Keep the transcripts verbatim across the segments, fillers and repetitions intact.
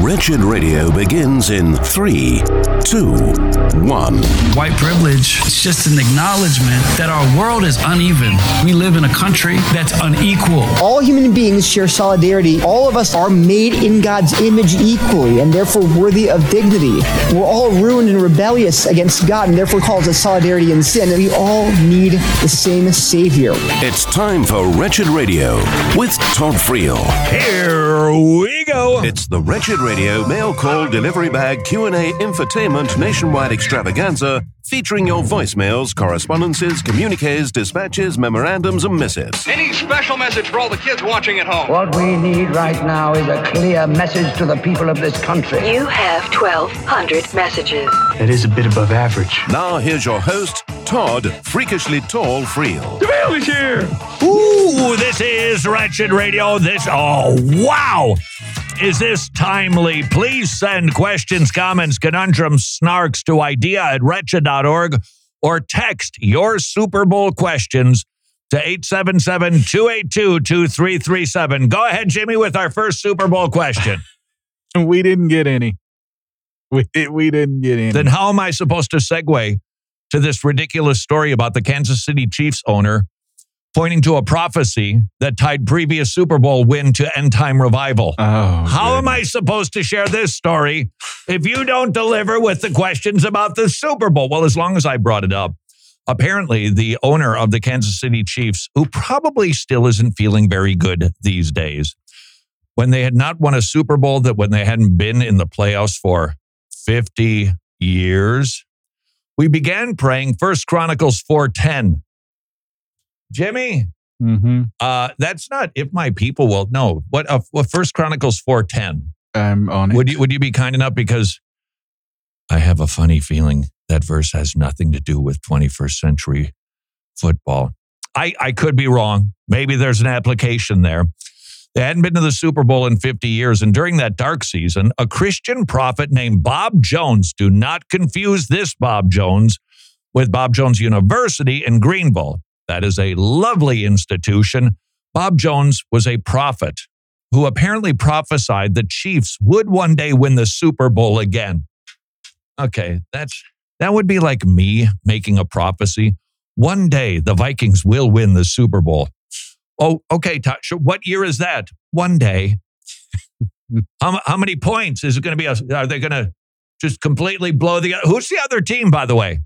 Wretched Radio begins in three, two, one. White privilege is just an acknowledgement that our world is uneven. We live in a country that's unequal. All human beings share solidarity. All of us are made in God's image equally and therefore worthy of dignity. We're all ruined and rebellious against God and therefore calls to solidarity in sin. And we all need the same Savior. It's time for Wretched Radio with Todd Friel. Here we go. It's the Wretched Radio mail call delivery bag Q and A infotainment nationwide extravaganza featuring your voicemails, correspondences, communiques, dispatches, memorandums, and missives. Any special message for all the kids watching at home? What we need right now is a clear message to the people of this country. You have twelve hundred messages. That is a bit above average. Now here's your host, Todd Freakishly Tall Friel. The mail is here. Ooh, this is Wretched Radio. This, oh, wow. Is this timely? Please send questions, comments, conundrums, snarks to idea at wretched dot org or text your Super Bowl questions to eight seven seven, two eight two, two three three seven. Go ahead, Jimmy, with our first Super Bowl question. We didn't get any. We, we didn't get any. Then how am I supposed to segue to this ridiculous story about the Kansas City Chiefs owner pointing to a prophecy that tied previous Super Bowl win to end-time revival? Oh, How goodness. am I supposed to share this story if you don't deliver with the questions about the Super Bowl? Well, as long as I brought it up, apparently the owner of the Kansas City Chiefs, who probably still isn't feeling very good these days, when they had not won a Super Bowl, that when they hadn't been in the playoffs for fifty years, we began praying First Chronicles four ten. Jimmy, Mm-hmm. uh, that's not if my people will. No, what? Uh, what First Chronicles four ten. I'm on it. Would you would you be kind enough, because I have a funny feeling that verse has nothing to do with twenty-first century football. I I could be wrong. Maybe there's an application there. They hadn't been to the Super Bowl in fifty years, and during that dark season, a Christian prophet named Bob Jones. Do not confuse this Bob Jones with Bob Jones University in Greenville. That is a lovely institution. Bob Jones was a prophet who apparently prophesied the Chiefs would one day win the Super Bowl again. Okay, that's that would be like me making a prophecy. One day the Vikings will win the Super Bowl. Oh, okay, Tasha, what year is that? One day. how, how many points is it going to be? A, are they going to just completely blow the... Who's the other team, by the way?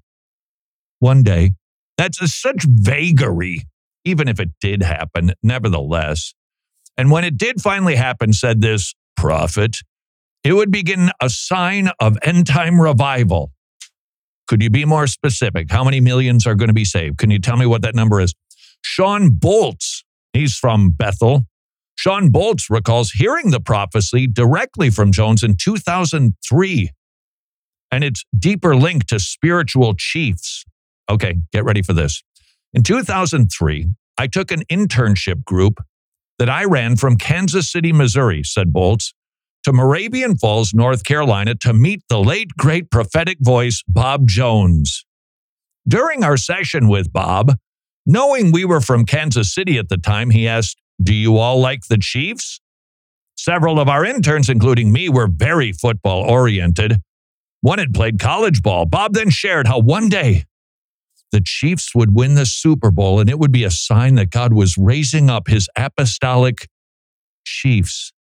One day. That's a, such vagary, even if it did happen, nevertheless. And when it did finally happen, said this prophet, it would begin a sign of end-time revival. Could you be more specific? How many millions are going to be saved? Can you tell me what that number is? Sean Boltz, he's from Bethel. Sean Boltz recalls hearing the prophecy directly from Jones in two thousand three. And it's deeper linked to spiritual chiefs. Okay, get ready for this. In two thousand three, I took an internship group that I ran from Kansas City, Missouri, said Boltz, to Moravian Falls, North Carolina, to meet the late, great prophetic voice, Bob Jones. During our session with Bob, knowing we were from Kansas City at the time, he asked, "Do you all like the Chiefs?" Several of our interns, including me, were very football-oriented. One had played college ball. Bob then shared how one day the Chiefs would win the Super Bowl, and it would be a sign that God was raising up his apostolic Chiefs.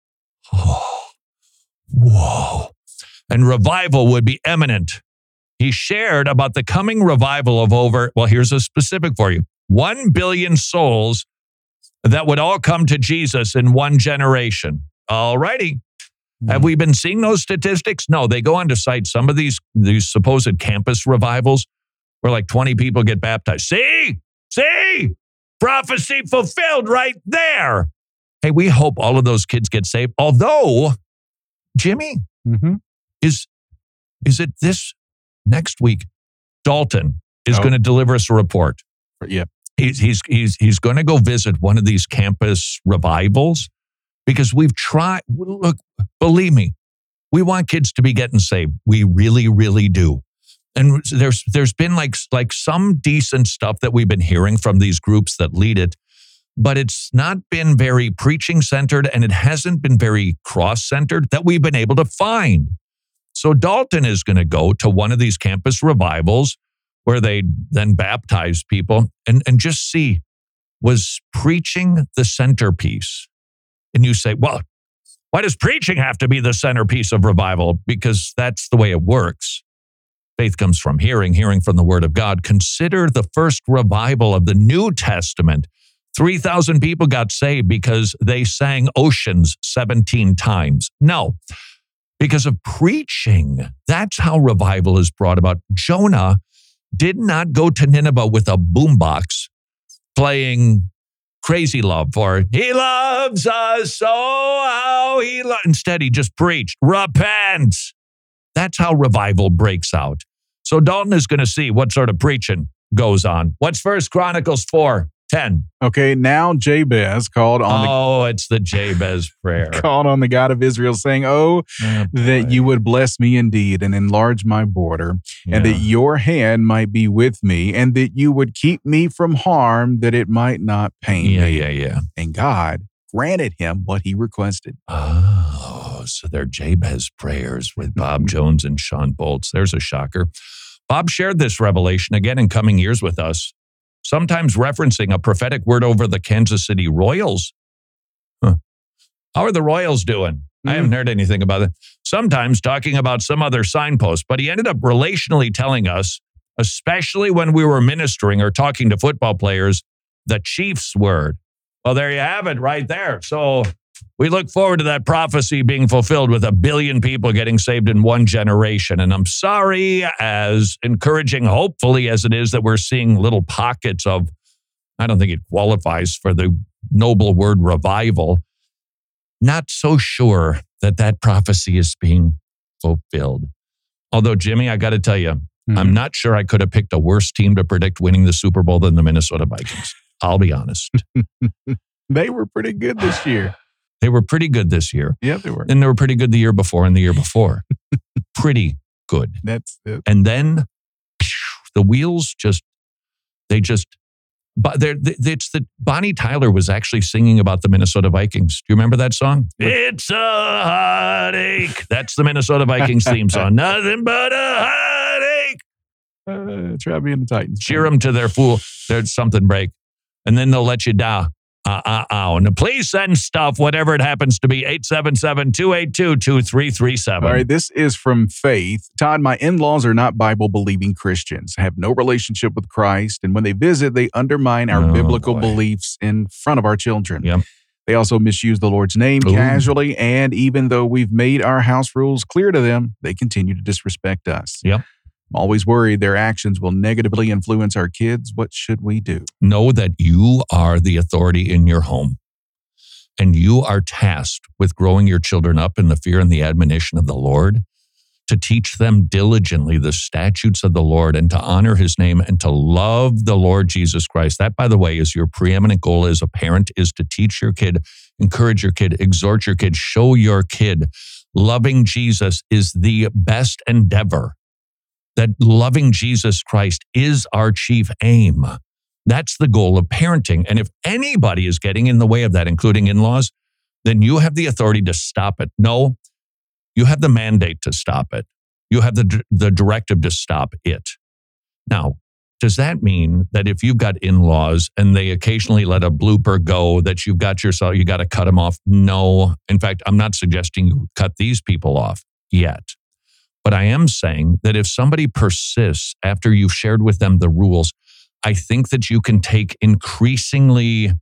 Oh, whoa. And revival would be imminent. He shared about the coming revival of over, well, here's a specific for you, one billion souls that would all come to Jesus in one generation. All righty. Mm-hmm. Have we been seeing those statistics? No, they go on to cite some of these, these supposed campus revivals where like twenty people get baptized. See? See? Prophecy fulfilled right there. Hey, we hope all of those kids get saved. Although, Jimmy, Mm-hmm. is is it this next week? Dalton is Oh. going to deliver us a report. Yep. He's he's he's he's going to go visit one of these campus revivals because we've tried. Look, believe me, we want kids to be getting saved. We really, really do. And there's there's been like like some decent stuff that we've been hearing from these groups that lead it. but it's not been very preaching-centered, and it hasn't been very cross-centered that we've been able to find. So Dalton is going to go to one of these campus revivals where they then baptize people and, and just see, was preaching the centerpiece? And you say, well, why does preaching have to be the centerpiece of revival? Because that's the way it works. Faith comes from hearing, hearing from the word of God. Consider the first revival of the New Testament. three thousand people got saved because they sang Oceans seventeen times. No, because of preaching. That's how revival is brought about. Jonah did not go to Nineveh with a boombox playing Crazy Love or He loves us so how he lo-. Instead, he just preached, repent. That's how revival breaks out. So Dalton is going to see what sort of preaching goes on. What's First Chronicles four ten? Okay, now Jabez called on oh, the, it's the Jabez prayer. Called on the God of Israel, saying, oh, oh that you would bless me indeed and enlarge my border, yeah. and that your hand might be with me, and that you would keep me from harm, that it might not pain yeah, me. Yeah, yeah, yeah. And God granted him what he requested. Oh, so they're Jabez prayers with Bob Jones and Sean Bolts. There's a shocker. Bob shared this revelation again in coming years with us, sometimes referencing a prophetic word over the Kansas City Royals. Huh. How are the Royals doing? Mm-hmm. I haven't heard anything about it. Sometimes talking about some other signpost, but he ended up relationally telling us, especially when we were ministering or talking to football players, the Chiefs word. Well, there you have it right there. So we look forward to that prophecy being fulfilled with a billion people getting saved in one generation. And I'm sorry, as encouraging, hopefully, as it is that we're seeing little pockets of, I don't think it qualifies for the noble word revival. Not so sure that that prophecy is being fulfilled. Although, Jimmy, I got to tell you, mm-hmm. I'm not sure I could have picked a worse team to predict winning the Super Bowl than the Minnesota Vikings. I'll be honest. They were pretty good this year. They were pretty good this year. Yeah, they were. And they were pretty good the year before and the year before. Pretty good. That's it. And then the wheels just, they just, but they're, it's the, Bonnie Tyler was actually singing about the Minnesota Vikings. Do you remember that song? It's a heartache. That's the Minnesota Vikings theme song. Nothing but a heartache. Uh, try being the Titans. Cheer them to their fool. There's something break. And then they'll let you down. Uh, uh, uh. And please send stuff, whatever it happens to be, eight seven seven, two eight two, two three three seven. All right, this is from Faith. Todd, my in-laws are not Bible-believing Christians, have no relationship with Christ, and when they visit, they undermine our oh, biblical boy. beliefs in front of our children. Yep. They also misuse the Lord's name Ooh. casually, and even though we've made our house rules clear to them, they continue to disrespect us. Yep. I'm always worried their actions will negatively influence our kids. What should we do? Know that you are the authority in your home, and you are tasked with growing your children up in the fear and the admonition of the Lord, to teach them diligently the statutes of the Lord and to honor his name and to love the Lord Jesus Christ. That, by the way, is your preeminent goal as a parent, is to teach your kid, encourage your kid, exhort your kid, show your kid loving Jesus is the best endeavor. That loving Jesus Christ is our chief aim. That's the goal of parenting. And if anybody is getting in the way of that, including in-laws, then you have the authority to stop it. No, you have the mandate to stop it. You have the, the directive to stop it. Now, does that mean that if you've got in-laws and they occasionally let a blooper go, that you've got yourself, you got to cut them off? No. In fact, I'm not suggesting you cut these people off yet. But I am saying that if somebody persists after you've shared with them the rules, I think that you can take increasingly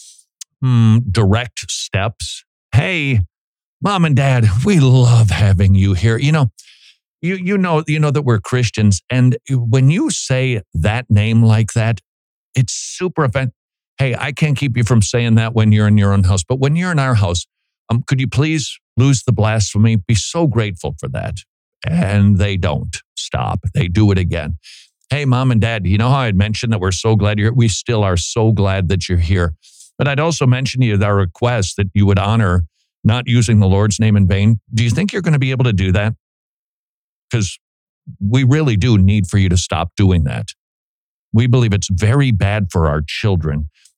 mm, direct steps. Hey, mom and dad, we love having you here. You know, you you know, you know that we're Christians, and when you say that name like that, it's super offensive. Hey, I can't keep you from saying that when you're in your own house, but when you're in our house, um, could you please lose the blasphemy? Be so grateful for that. And they don't stop. They do it again. Hey, mom and dad, you know how I'd mentioned that we're so glad you're here? We still are so glad that you're here. But I'd also mention to you our request that you would honor not using the Lord's name in vain. Do you think you're going to be able to do that? Because we really do need for you to stop doing that. We believe it's very bad for our children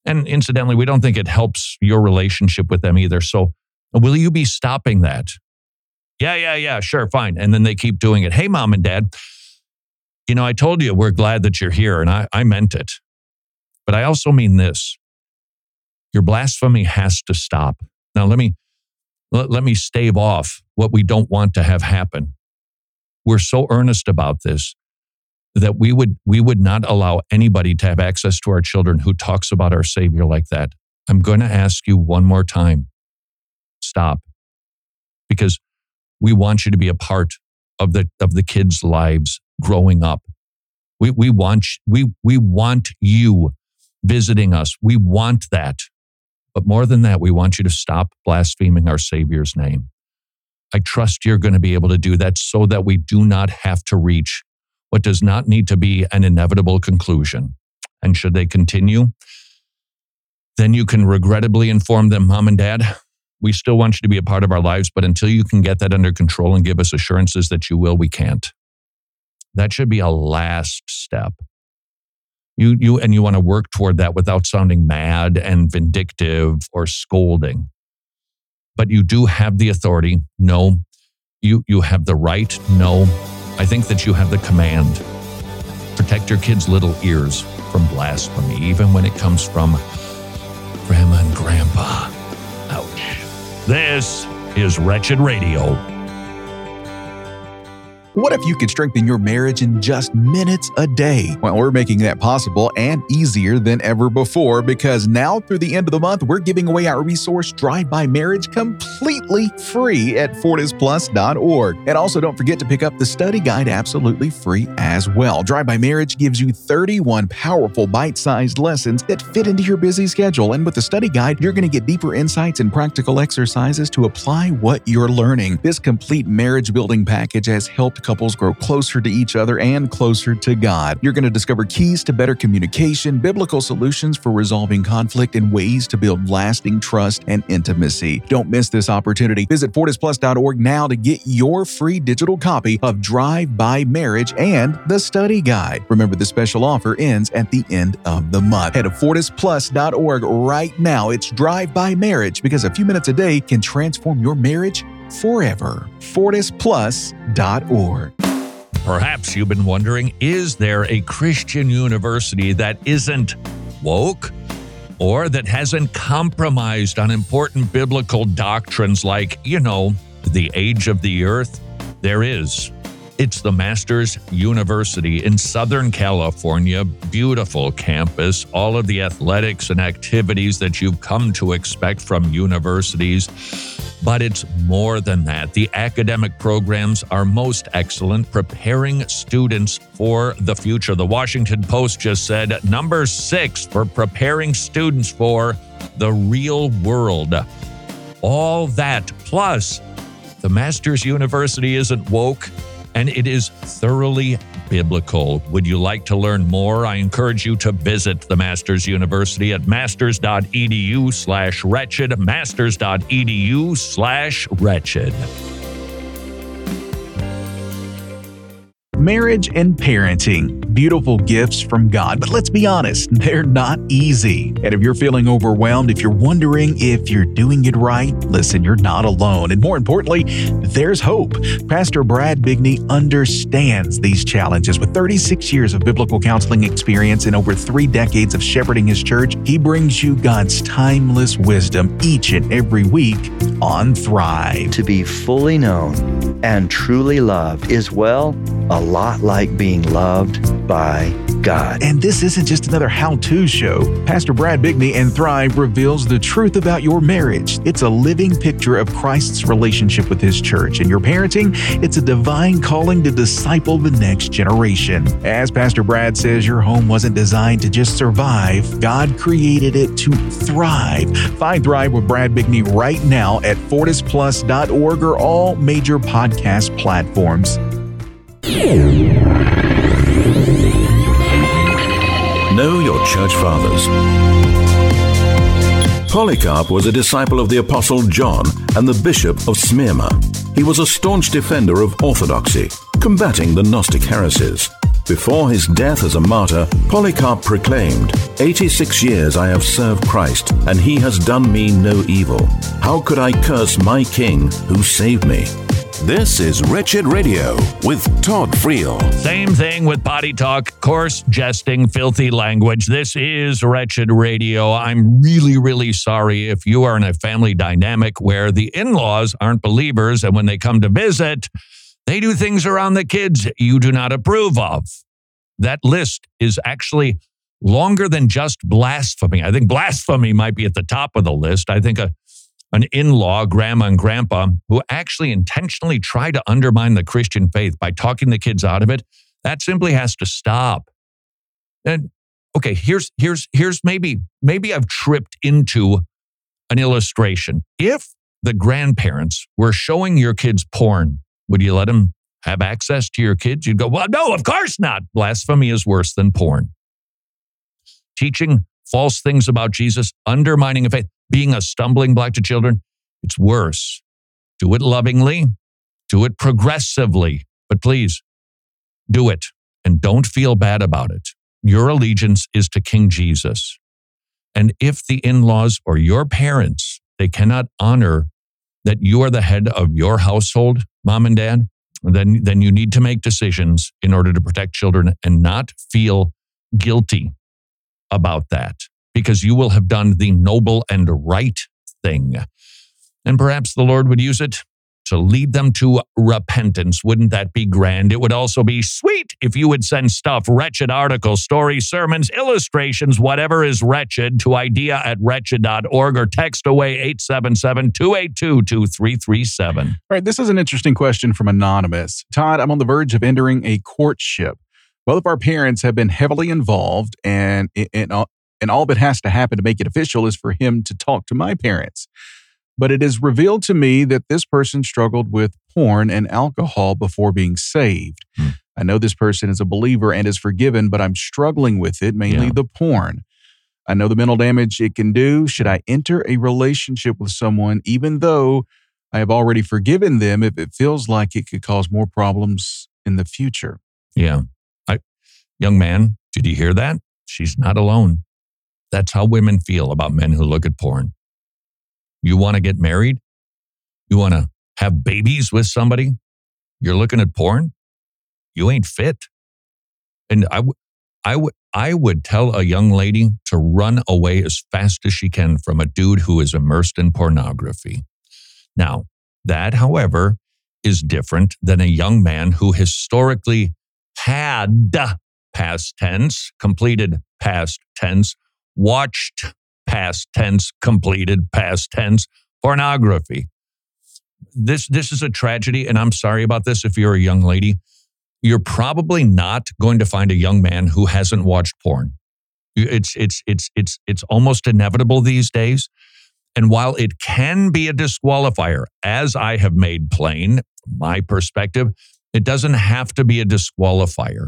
And incidentally, we don't think it helps your relationship with them either. So will you be stopping that? Yeah, yeah, yeah, sure, fine. And then they keep doing it. Hey, mom and dad, you know, I told you we're glad that you're here, and I, I meant it. But I also mean this. Your blasphemy has to stop. Now, let me let, let me stave off what we don't want to have happen. We're so earnest about this that we would we would not allow anybody to have access to our children who talks about our Savior like that. I'm going to ask you one more time. Stop. Because we want you to be a part of the of the kids' lives growing up. We we want we we want you visiting us. We want that. But more than that, we want you to stop blaspheming our Savior's name. I trust you're going to be able to do that so that we do not have to reach what does not need to be an inevitable conclusion. And should they continue, then you can regrettably inform them, Mom and Dad, we still want you to be a part of our lives, but until you can get that under control and give us assurances that you will, we can't. That should be a last step. You, you, and you want to work toward that without sounding mad and vindictive or scolding. But you do have the authority. No. You, you have the right. No. I think that you have the command. Protect your kids' little ears from blasphemy, even when it comes from Grandma and Grandpa. Ouch. This is Wretched Radio. What if you could strengthen your marriage in just minutes a day? Well, we're making that possible and easier than ever before because now through the end of the month, we're giving away our resource Drive By Marriage completely free at fortis plus dot org. And also don't forget to pick up the study guide absolutely free as well. Drive By Marriage gives you thirty-one powerful bite-sized lessons that fit into your busy schedule. And with the study guide, you're going to get deeper insights and practical exercises to apply what you're learning. This complete marriage building package has helped couples grow closer to each other and closer to God. You're going to discover keys to better communication, biblical solutions for resolving conflict, and ways to build lasting trust and intimacy. Don't miss this opportunity. Visit fortis plus dot org now to get your free digital copy of Drive By Marriage and the study guide. Remember, the special offer ends at the end of the month. Head to fortis plus dot org right now. It's Drive By Marriage because a few minutes a day can transform your marriage forever. fortis plus dot org. Perhaps you've been wondering, is there a Christian university that isn't woke or that hasn't compromised on important biblical doctrines like, you know, the age of the earth? There is. It's the Masters University in Southern California. Beautiful campus, all of the athletics and activities that you've come to expect from universities. But it's more than that. The academic programs are most excellent, preparing students for the future. The Washington Post just said number six for preparing students for the real world. All that, plus the Masters University isn't woke, and it is thoroughly biblical. Would you like to learn more? I encourage you to visit the Masters University at masters.edu slash wretched, masters.edu slash wretched. Marriage and parenting, beautiful gifts from God, but let's be honest, they're not easy. And if you're feeling overwhelmed, if you're wondering if you're doing it right, listen, you're not alone. And more importantly, there's hope. Pastor Brad Bigney understands these challenges. With thirty-six years of biblical counseling experience and over three decades of shepherding his church, he brings you God's timeless wisdom each and every week on Thrive. To be fully known and truly loved is, well, a lot like being loved by God. And this isn't just another how-to show. Pastor Brad Bigney and Thrive reveals the truth about your marriage. It's a living picture of Christ's relationship with his church. And your parenting, it's a divine calling to disciple the next generation. As Pastor Brad says, your home wasn't designed to just survive. God created it to thrive. Find Thrive with Brad Bigney right now at fortis plus dot org or all major podcast platforms. Know your church fathers. Polycarp was a disciple of the Apostle John and the Bishop of Smyrna. He was a staunch defender of orthodoxy, combating the Gnostic heresies. Before his death as a martyr, Polycarp proclaimed, eighty-six years I have served Christ, and he has done me no evil. How could I curse my King who saved me? This is Wretched Radio with Todd Friel. Same thing with potty talk, coarse jesting, filthy language. This is Wretched Radio. I'm really, really sorry if you are in a family dynamic where the in-laws aren't believers, and when they come to visit, they do things around the kids you do not approve of. That list is actually longer than just blasphemy. I think blasphemy might be at the top of the list. I think a an in-law, grandma and grandpa, who actually intentionally try to undermine the Christian faith by talking the kids out of it, that simply has to stop. And okay, here's here's here's maybe maybe I've tripped into an illustration. If the grandparents were showing your kids porn, would you let them have access to your kids? You'd go, well, no, of course not. Blasphemy is worse than porn. Teaching false things about Jesus, undermining a faith, being a stumbling block to children, it's worse. Do it lovingly, do it progressively, but please do it and don't feel bad about it. Your allegiance is to King Jesus. And if the in-laws or your parents, they cannot honor that you are the head of your household, mom and dad, then, then you need to make decisions in order to protect children and not feel guilty about that, because you will have done the noble and right thing. And perhaps the Lord would use it to lead them to repentance. Wouldn't that be grand? It would also be sweet if you would send stuff, wretched articles, stories, sermons, illustrations, whatever is wretched, to idea at wretched dot org or text away eight seven seven, two eight two, two three three seven. All right, this is an interesting question from Anonymous. Todd, I'm on the verge of entering a courtship. Both of our parents have been heavily involved, and, and, and all that has to happen to make it official is for him to talk to my parents. But it is revealed to me that this person struggled with porn and alcohol before being saved. Hmm. I know this person is a believer and is forgiven, but I'm struggling with it, mainly yeah. the porn. I know the mental damage it can do. Should I enter a relationship with someone, even though I have already forgiven them, if it feels like it could cause more problems in the future? Yeah. I, young man, did you hear that? She's not alone. That's how women feel about men who look at porn. You want to get married? You want to have babies with somebody? You're looking at porn? You ain't fit. And I, w- I, w- I would tell a young lady to run away as fast as she can from a dude who is immersed in pornography. Now, that, however, is different than a young man who historically had past tense, completed past tense, watched past tense, completed past tense pornography. This this is a tragedy, and I'm sorry about this if you're a young lady. You're probably not going to find a young man who hasn't watched porn. It's it's it's it's it's almost inevitable these days. And while it can be a disqualifier, as I have made plain, my perspective, it doesn't have to be a disqualifier.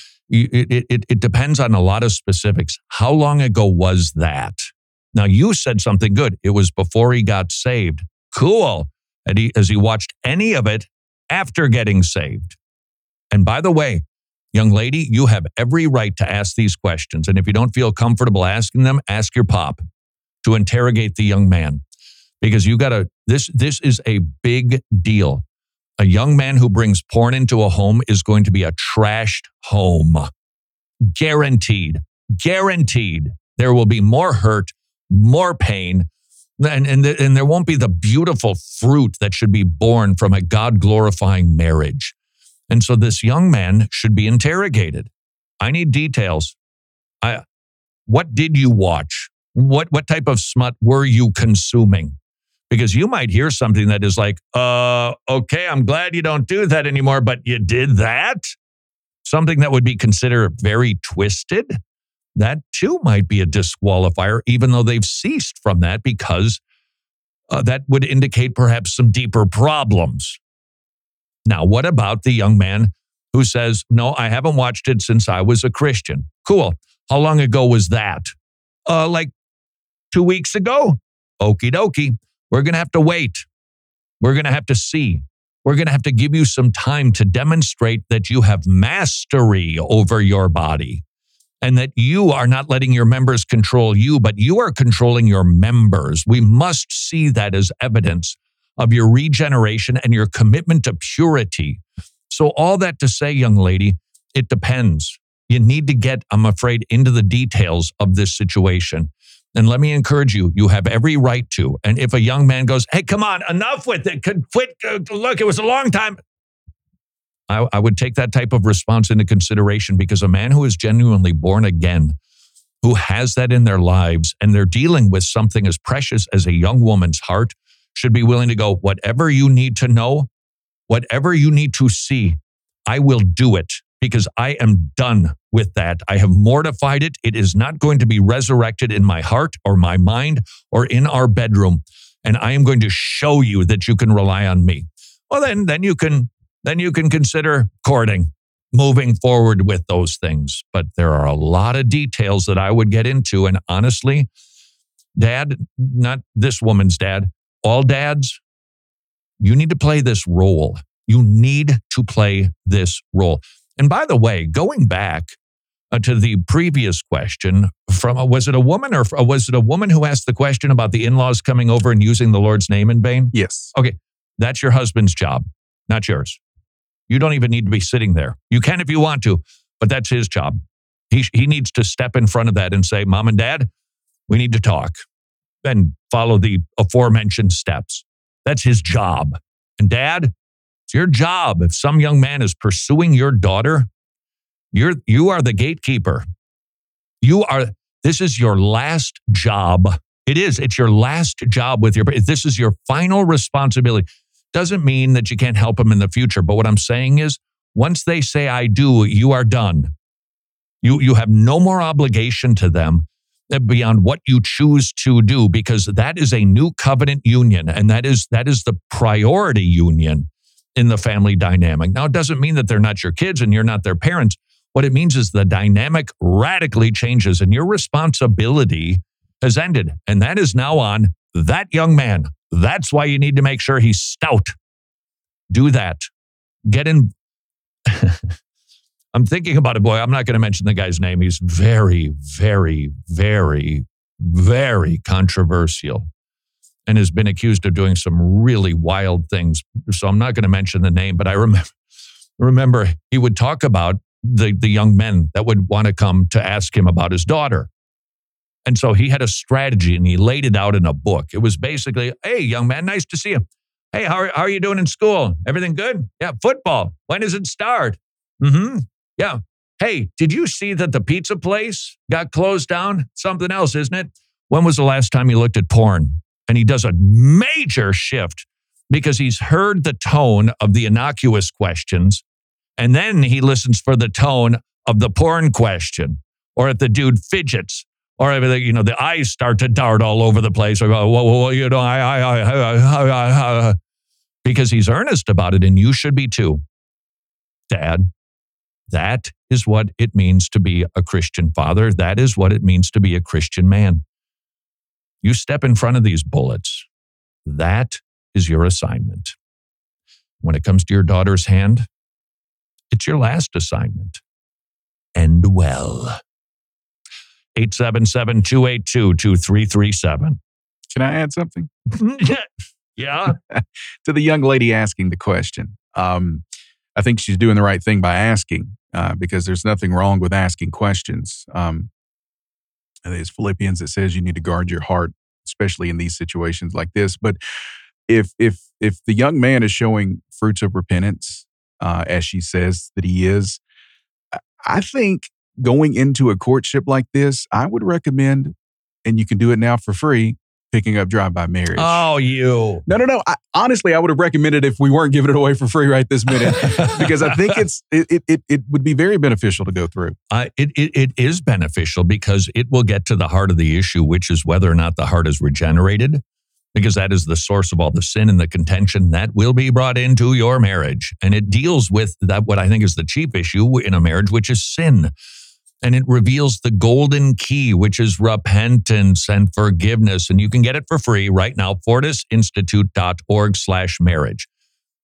It, it, it depends on a lot of specifics. How long ago was that? Now, you said something good. It was before he got saved. Cool. And he, as he watched any of it after getting saved. And by the way, young lady, you have every right to ask these questions. And if you don't feel comfortable asking them, ask your pop to interrogate the young man. Because you got to, this, this is a big deal. A young man who brings porn into a home is going to be a trashed home. Guaranteed. Guaranteed. There will be more hurt, more pain, and, and, the, and there won't be the beautiful fruit that should be born from a God-glorifying marriage. And so this young man should be interrogated. I need details. I, what did you watch? What, what type of smut were you consuming? Because you might hear something that is like, uh, okay, I'm glad you don't do that anymore, but you did that? Something that would be considered very twisted? That too might be a disqualifier, even though they've ceased from that, because uh, that would indicate perhaps some deeper problems. Now, what about the young man who says, no, I haven't watched it since I was a Christian? Cool. How long ago was that? Uh, like two weeks ago? Okie dokie. We're going to have to wait. We're going to have to see. We're going to have to give you some time to demonstrate that you have mastery over your body and that you are not letting your members control you, but you are controlling your members. We must see that as evidence of your regeneration and your commitment to purity. So all that to say, young lady, it depends. You need to get, I'm afraid, into the details of this situation. And let me encourage you, you have every right to. And if a young man goes, hey, come on, enough with it, could quit, uh, look, it was a long time. I, I would take that type of response into consideration, because a man who is genuinely born again, who has that in their lives, and they're dealing with something as precious as a young woman's heart, should be willing to go, whatever you need to know, whatever you need to see, I will do it, because I am done with that. I have mortified it. It is not going to be resurrected in my heart or my mind or in our bedroom. And I am going to show you that you can rely on me. Well, then, then you can, then you can consider courting, moving forward with those things. But there are a lot of details that I would get into. And honestly, Dad, not this woman's dad, all dads, you need to play this role. You need to play this role. And by the way, going back uh, to the previous question, from uh, was it a woman or uh, was it a woman who asked the question about the in-laws coming over and using the Lord's name in vain? Yes. Okay, that's your husband's job, not yours. You don't even need to be sitting there. You can if you want to, but that's his job. He he needs to step in front of that and say, Mom and Dad, we need to talk, and follow the aforementioned steps. That's his job. And Dad, it's your job. If some young man is pursuing your daughter, you're you are the gatekeeper. You are, this is your last job. It is. It's your last job with your, this is your final responsibility. Doesn't mean that you can't help them in the future. But what I'm saying is, once they say, I do, you are done. You, you have no more obligation to them beyond what you choose to do, because that is a new covenant union. And that is, that is the priority union in the family dynamic. Now, it doesn't mean that they're not your kids and you're not their parents. What it means is the dynamic radically changes and your responsibility has ended. And that is now on that young man. That's why you need to make sure he's stout. Do that. Get in. I'm thinking about it, boy. I'm not going to mention the guy's name. He's very, very, very, very controversial and has been accused of doing some really wild things. So I'm not going to mention the name, but I remember, remember he would talk about the, the young men that would want to come to ask him about his daughter. And so he had a strategy and he laid it out in a book. It was basically, hey, young man, nice to see you. Hey, how are, how are you doing in school? Everything good? Yeah, football. When does it start? Mm-hmm. Yeah. Hey, did you see that the pizza place got closed down? Something else, isn't it? When was the last time you looked at porn? And he does a major shift because he's heard the tone of the innocuous questions. And then he listens for the tone of the porn question, or if the dude fidgets, or if the, you know, the eyes start to dart all over the place. Or go, whoa, whoa, whoa, you know, I, I, I, I, I, I, because he's earnest about it, and you should be too. Dad, that is what it means to be a Christian father. That is what it means to be a Christian man. You step in front of these bullets. That is your assignment. When it comes to your daughter's hand, it's your last assignment. End well. eight seven seven, two eight two, two three three seven. Can I add something? Yeah. To the young lady asking the question. Um, I think she's doing the right thing by asking, uh, because there's nothing wrong with asking questions. Um, I think it's Philippians that says you need to guard your heart, especially in these situations like this. But if if if the young man is showing fruits of repentance, uh, as she says that he is, I think going into a courtship like this, I would recommend, and you can do it now for free, picking up drive-by marriage. Oh, you. No, no, no. I, honestly, I would have recommended if we weren't giving it away for free right this minute, because I think it's it it it would be very beneficial to go through. Uh, it, it it is beneficial because it will get to the heart of the issue, which is whether or not the heart is regenerated, because that is the source of all the sin and the contention that will be brought into your marriage. And it deals with that, what I think is the chief issue in a marriage, which is sin. And it reveals the golden key, which is repentance and forgiveness. And you can get it for free right now, fortisinstitute.org slash marriage.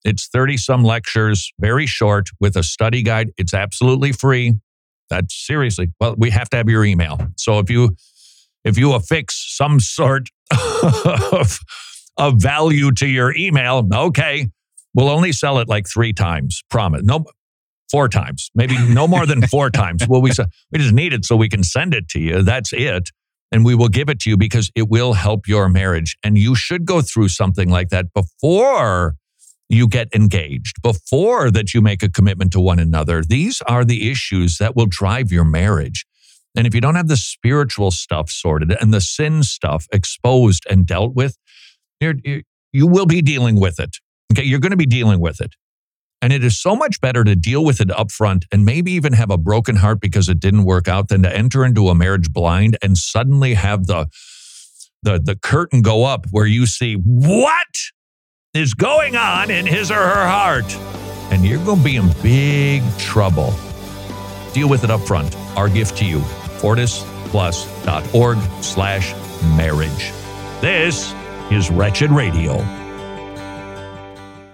It's thirty-some lectures, very short, with a study guide. It's absolutely free. That's seriously, well, we have to have your email. So if you if you affix some sort of, of value to your email, okay, we'll only sell it like three times, promise. No, four times, maybe no more than four times. Well, we, we just need it so we can send it to you. That's it. And we will give it to you because it will help your marriage. And you should go through something like that before you get engaged, before that you make a commitment to one another. These are the issues that will drive your marriage. And if you don't have the spiritual stuff sorted and the sin stuff exposed and dealt with, you're, you you will be dealing with it. Okay, you're going to be dealing with it. And it is so much better to deal with it up front and maybe even have a broken heart because it didn't work out than to enter into a marriage blind and suddenly have the, the, the curtain go up where you see what is going on in his or her heart. And you're going to be in big trouble. Deal with it up front. Our gift to you, fortisplus.org slash marriage. This is Wretched Radio.